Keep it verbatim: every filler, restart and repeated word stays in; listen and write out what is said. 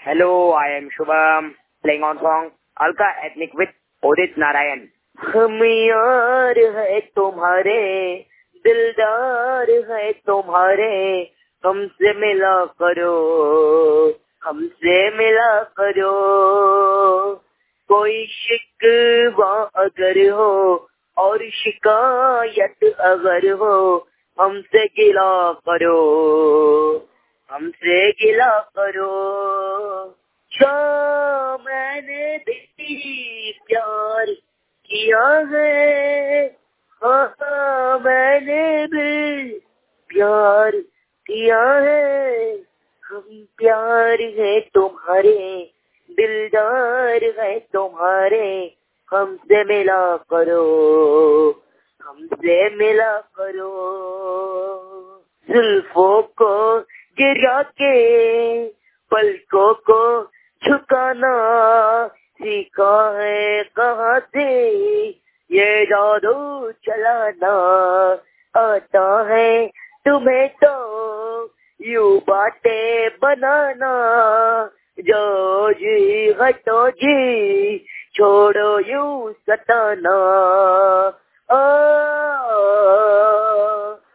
Hello, I am Shubham, playing on song Alka Ethnic with Udit Narayan. हम यार है तुम्हारे, दिलदार है तुम्हारे, हमसे मिला करो, हमसे मिला करो। कोई शिकवा अगर हो और शिकायत अगर हो, हमसे गिला करो, हमसे गिला करो। जो मैंने भी प्यार किया है, हाँ मैंने भी प्यार किया है। हम प्यार है तुम्हारे, दिलदार है तुम्हारे, हमसे मिला करो, हमसे मिला करो। जुल्फों को गिरा के पलकों को झुकाना सीखा है कहाँ से, ये जादू चलाना आता है तुम्हें तो यू बातें बनाना। जो जी हटो जी, छोड़ो यू सताना।